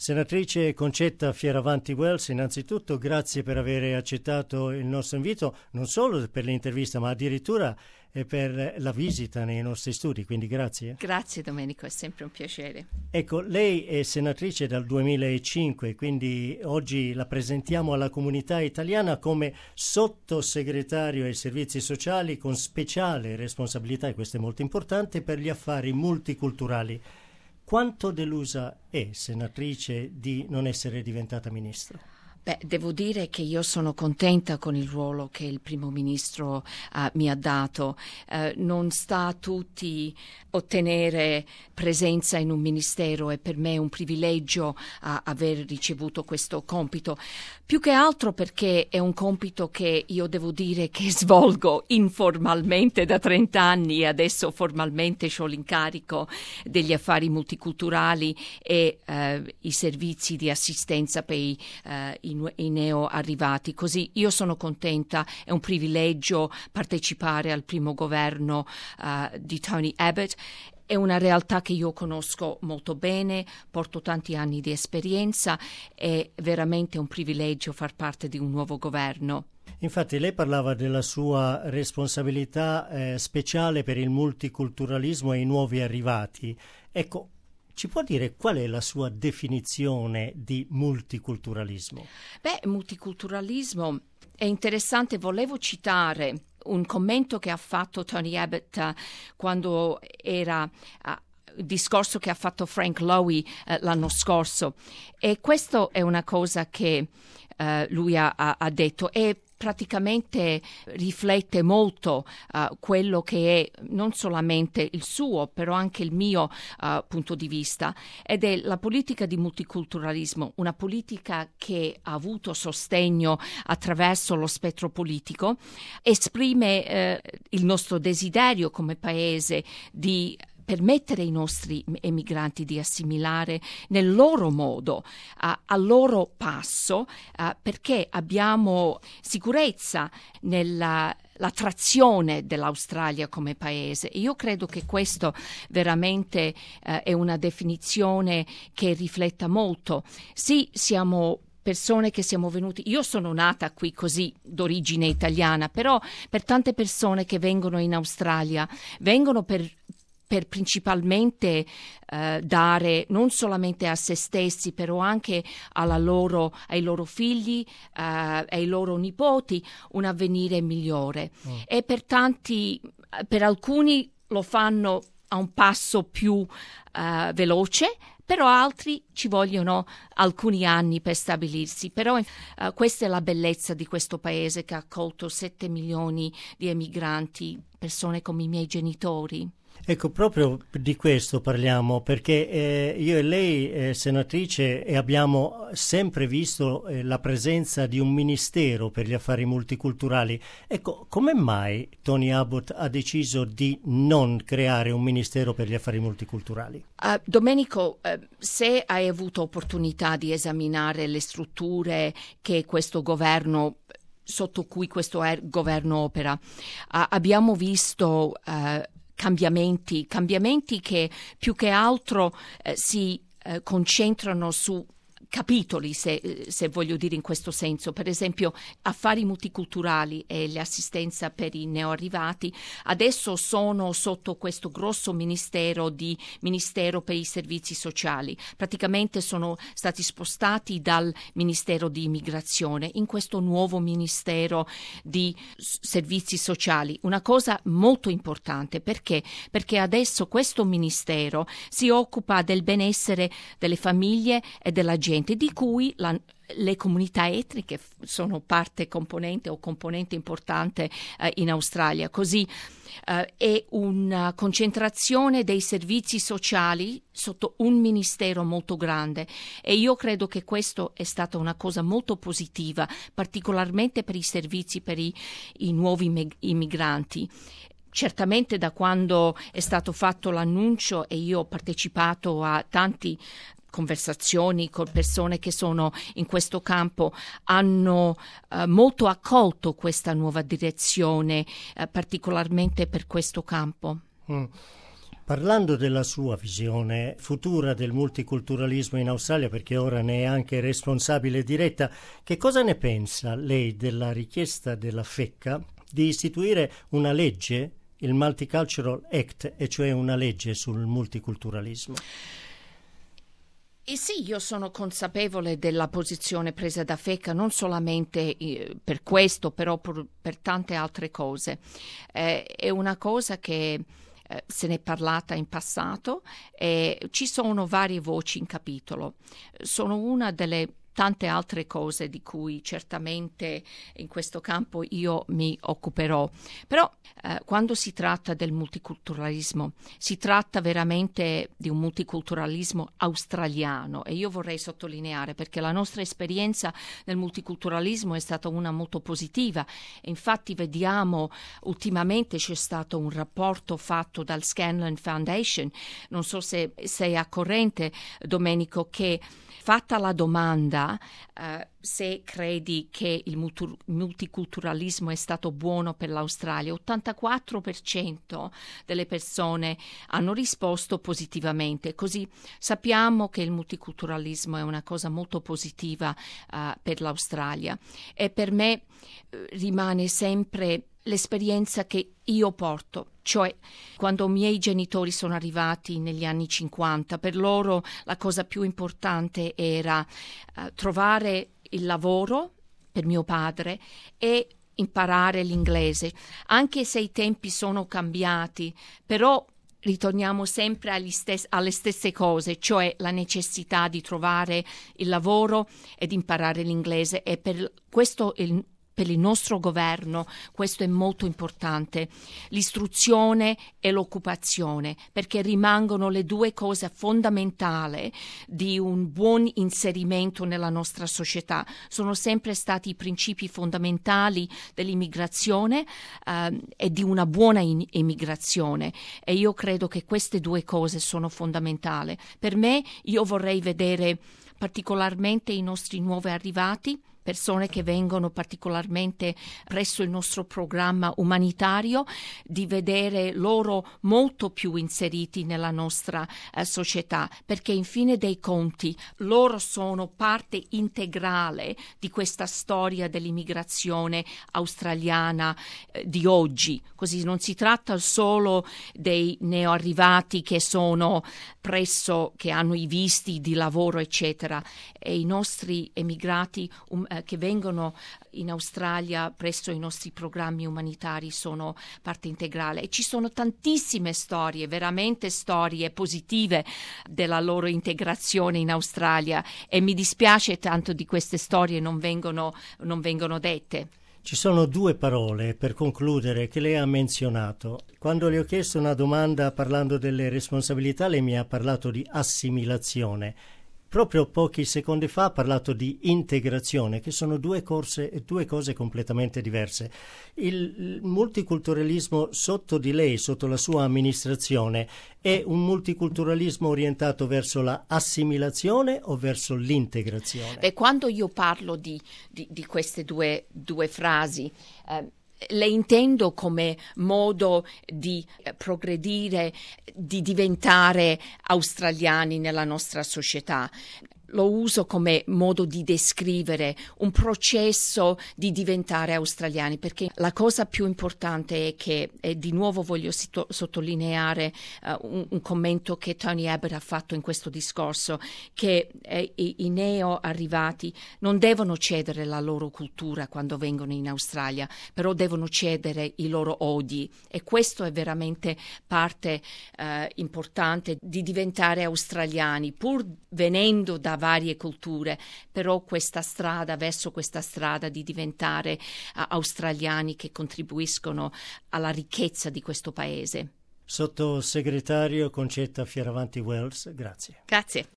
Senatrice Concetta Fierravanti Wells, innanzitutto grazie per aver accettato il nostro invito, non solo per l'intervista ma addirittura per la visita nei nostri studi, quindi grazie. Grazie Domenico, è sempre un piacere. Ecco, lei è senatrice dal 2005, quindi oggi la presentiamo alla comunità italiana come sottosegretario ai servizi sociali con speciale responsabilità, e questo è molto importante, per gli affari multiculturali. Quanto delusa è, senatrice, di non essere diventata ministro? Beh, devo dire che io sono contenta con il ruolo che il primo ministro mi ha dato. Non sta a tutti ottenere presenza in un ministero, e per me è un privilegio aver ricevuto questo compito. Più che altro perché è un compito che io devo dire che svolgo informalmente da 30 anni, e adesso formalmente ho l'incarico degli affari multiculturali e i servizi di assistenza per i neo arrivati. Così io sono contenta, è un privilegio partecipare al primo governo di Tony Abbott. È una realtà che io conosco molto bene, porto tanti anni di esperienza, è veramente un privilegio far parte di un nuovo governo. Infatti lei parlava della sua responsabilità speciale per il multiculturalismo e i nuovi arrivati. Ecco, ci può dire qual è la sua definizione di multiculturalismo? Beh, multiculturalismo è interessante. Volevo citare un commento che ha fatto Tony Abbott quando era il discorso che ha fatto Frank Lowy l'anno scorso, e questo è una cosa che lui ha detto, e praticamente riflette molto quello che è non solamente il suo, però anche il mio punto di vista, ed è la politica di multiculturalismo, una politica che ha avuto sostegno attraverso lo spettro politico, esprime il nostro desiderio come paese di permettere ai nostri emigranti di assimilare nel loro modo, al loro passo, perché abbiamo sicurezza l'attrazione dell'Australia come paese. Io credo che questo veramente è una definizione che rifletta molto. Sì, siamo persone che siamo venuti, io sono nata qui così d'origine italiana, però per tante persone che vengono in Australia vengono per principalmente dare non solamente a se stessi, però anche ai loro figli, ai loro nipoti, un avvenire migliore. E per alcuni lo fanno a un passo più veloce, però altri ci vogliono alcuni anni per stabilirsi. Però questa è la bellezza di questo paese che ha accolto 7 milioni di emigranti, persone come i miei genitori. Ecco, proprio di questo parliamo, perché io e lei, senatrice, abbiamo sempre visto la presenza di un ministero per gli affari multiculturali. Ecco, come mai Tony Abbott ha deciso di non creare un ministero per gli affari multiculturali? Domenico, se hai avuto opportunità di esaminare le strutture che questo governo sotto cui questo governo opera, abbiamo visto cambiamenti che più che altro si concentrano su capitoli, se voglio dire in questo senso. Per esempio, affari multiculturali e l'assistenza per i neoarrivati adesso sono sotto questo grosso ministero per i servizi sociali. Praticamente sono stati spostati dal Ministero di Immigrazione in questo nuovo Ministero di Servizi Sociali. Una cosa molto importante, perché adesso questo ministero si occupa del benessere delle famiglie e della gente, di cui le comunità etniche sono parte componente importante in Australia. Così è una concentrazione dei servizi sociali sotto un ministero molto grande, e io credo che questo è stata una cosa molto positiva, particolarmente per i servizi per i nuovi immigranti. Certamente da quando è stato fatto l'annuncio, e io ho partecipato a tanti conversazioni con persone che sono in questo campo, hanno molto accolto questa nuova direzione, particolarmente per questo campo. Parlando della sua visione futura del multiculturalismo in Australia, perché ora ne è anche responsabile diretta, che cosa ne pensa lei della richiesta della FECCA di istituire una legge, il Multicultural Act, e cioè una legge sul multiculturalismo? Sì, io sono consapevole della posizione presa da FECCA, non solamente per questo, però per tante altre cose. È una cosa che se ne è parlata in passato e ci sono varie voci in capitolo. Sono una delle tante altre cose di cui certamente in questo campo io mi occuperò. Però quando si tratta del multiculturalismo, si tratta veramente di un multiculturalismo australiano, e io vorrei sottolineare, perché la nostra esperienza nel multiculturalismo è stata una molto positiva. Infatti vediamo ultimamente c'è stato un rapporto fatto dal Scanlon Foundation, non so se sei a corrente, Domenico, che fatta la domanda se credi che il multiculturalismo è stato buono per l'Australia, 84% delle persone hanno risposto positivamente. Così sappiamo che il multiculturalismo è una cosa molto positiva per l'Australia, e per me rimane sempre l'esperienza che io porto, cioè quando i miei genitori sono arrivati negli anni 50, per loro la cosa più importante era trovare il lavoro per mio padre e imparare l'inglese, anche se i tempi sono cambiati, però ritorniamo sempre alle stesse cose, cioè la necessità di trovare il lavoro ed imparare l'inglese, e per questo per il nostro governo questo è molto importante, l'istruzione e l'occupazione, perché rimangono le due cose fondamentali di un buon inserimento nella nostra società. Sono sempre stati i principi fondamentali dell'immigrazione e di una buona immigrazione, e io credo che queste due cose sono fondamentali. Per me, io vorrei vedere particolarmente i nostri nuovi arrivati, persone che vengono particolarmente presso il nostro programma umanitario, di vedere loro molto più inseriti nella nostra società, perché in fine dei conti loro sono parte integrale di questa storia dell'immigrazione australiana di oggi. Così non si tratta solo dei neoarrivati che sono che hanno i visti di lavoro eccetera, e i nostri emigrati che vengono in Australia presso i nostri programmi umanitari sono parte integrale, e ci sono tantissime storie, veramente storie positive della loro integrazione in Australia, e mi dispiace tanto di queste storie non vengono dette. Ci sono due parole, per concludere, che lei ha menzionato. Quando le ho chiesto una domanda parlando delle responsabilità, lei mi ha parlato di assimilazione. Proprio pochi secondi fa ha parlato di integrazione, che sono due cose completamente diverse. Il multiculturalismo sotto di lei, sotto la sua amministrazione, è un multiculturalismo orientato verso la assimilazione o verso l'integrazione? Beh, quando io parlo di queste due frasi, le intendo come modo di progredire, di diventare australiani nella nostra società. Lo uso come modo di descrivere un processo di diventare australiani, perché la cosa più importante è che, e di nuovo voglio sottolineare un commento che Tony Abbott ha fatto in questo discorso, che i neo arrivati non devono cedere la loro cultura quando vengono in Australia, però devono cedere i loro odi, e questo è veramente parte importante di diventare australiani, pur venendo da varie culture, però verso questa strada di diventare australiani che contribuiscono alla ricchezza di questo paese. Sottosegretario Concetta Fioravanti Wells, grazie. Grazie.